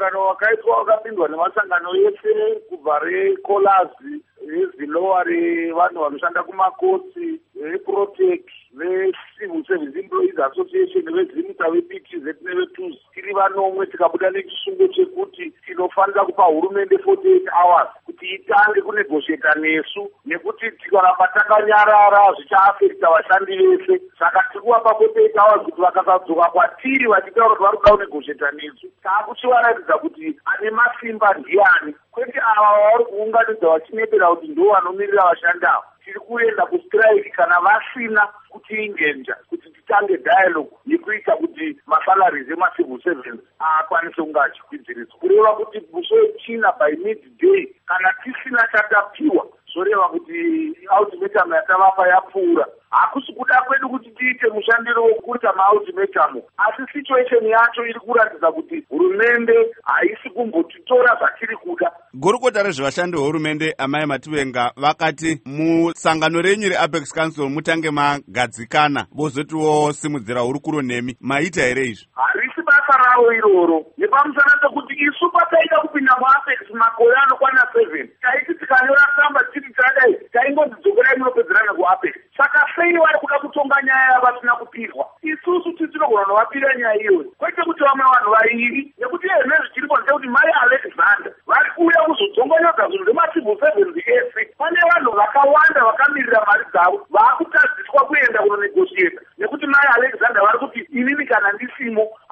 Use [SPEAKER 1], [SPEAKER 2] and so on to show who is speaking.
[SPEAKER 1] musangano wakaitwa wakapindwa nemasangano yese kubva rekolazi, rezilowa, revanhu vanoshanda kumakotsi, reprotec, vecivil service employees association, vezimta, veptz nevetus, tiri vanomwe tikabuda nechisungo chekuti tinofanira kupa hurumende 48 hours kuti itange kunegosheta nesu, nekuti tikaramba takanyarara zvichaafekta vashandi vese. Saka tiri kuvapa 48 hours kuti vakasadzoka kwatiri vachitaura kuti vari kuda kunegosheta nesu, taakuchivaratidza kuti ane masimba ndiani, kwete ava vari kuunganidza vachinepera kuti ndo vanomirira vashandi ava. Tiri kuenda kustrike kana vasina kutiingenja kuti titange dialogue yekuita kuti masalaries emacivil servants akwanise kunge achikwidziridzwa, kureva kuti musi wechina by midday kana tisina chatapiwa zvoreva kuti ultimatum yatavapa yapfuura. Hakusi kuda kwedu kuti tiite mushandiro wekuita maultimatum, asi situation yacho iri kuratidza kuti hurumende haisi kumbotitora zvatiri kuda.
[SPEAKER 2] Gurukota rezvevashandi vehurumende Amai Mativenga vakati musangano renyu reApex Council mutange magadzikana vozotiwo simudzira hurukuro nemi, maita here izvo?
[SPEAKER 1] Harisi basa ravo iroro, nepamusana pekuti isu pataida kupinda muApex makore anokwana 7 taiti tikanyora tsamba tiri tadai taingodzidzokerai munopedzerana kuApex. Saka sei vari kuda kutonga nyaya yavasina kupirwa? Isusu tisinogona novapira nyaya iyoyo, kwete kuti vamwe vanhu vairi, nekuti nezvichiripo ndekuti Mai Alexander vari kuuya kuzodzongonyodza zvinhu zvemacivil servants ese. Pane vanhu vakawanda vakamirira mari dzavo vaakutadziswa kuenda kunonegotiata, nekuti Mai Alexander vari kuti inini kana ndisimo